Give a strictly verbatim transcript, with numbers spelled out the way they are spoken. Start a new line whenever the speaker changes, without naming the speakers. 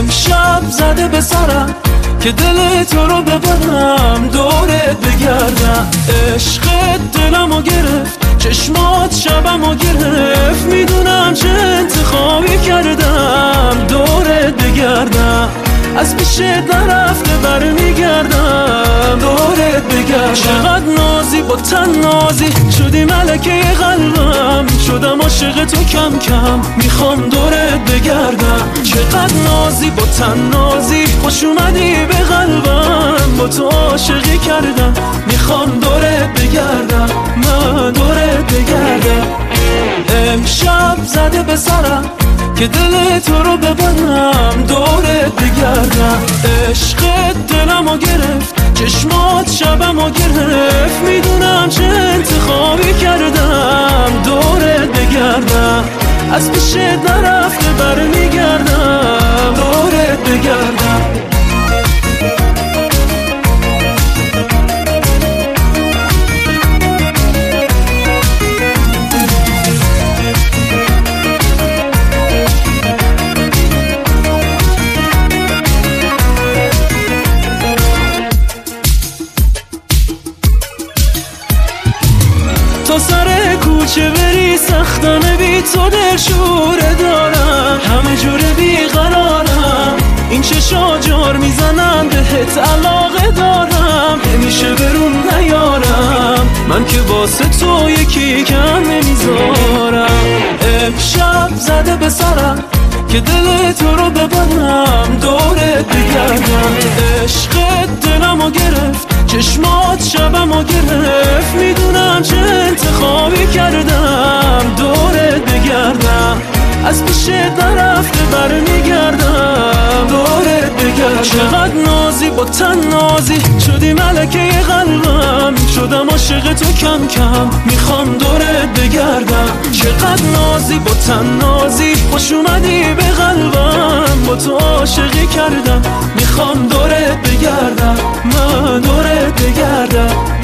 امشب زده به سرم که دل تو رو ببرم دورت بگردم. عشقت دلمو گرفت، چشمات شبمو گرفت، میدونم چه انتخابی کردم دورت بگردم. از پیشت نرفته برمیگردم دورت بگردم. چقدر نازی با تن نازی شدی ملکه قلبم، شدم عاشق تو کم کم میخوام دورت بگردم. چقدر نازی با تن نازی خوش اومدی به قلبم، با تو عاشقی کردم میخوام دورت بگردم، من دورت بگردم. امشب زده به سرم که دل تو رو ببرم دورت بگردم. عشقت دلمو گرفت، چشمات شبمو گرفت، میدونم چه انتخابی کردم دورت بگردم. از پیشت نرفته برمیگردم دورت بگردم. تا سر کوچه بری سختانه بی تو دل شوره دارم، همه جوره بی قرارم، این چشا جار میزنن بهت علاقه دارم، نمیشه برون نیارم، من که واسه تو یکی کم نمیذارم. امشب زده به سرم که دل تو رو ببرم دورت بگردم. عشقت دلمو گرفت، چشمات شبمو گرفت، میدونم چه انتخابی کردم دورت بگردم. از پیشت نرفته برمیگردم دورت بگردم. چقدر نازی با تن نازی شدی ملکه قلبم، شدم عاشق تو کم کم میخوام دورت بگردم. چقدر نازی با تن نازی خوش اومدی به قلبم، با تو عاشقی کردم میخوام دورت بگردم، من دورت بگردم.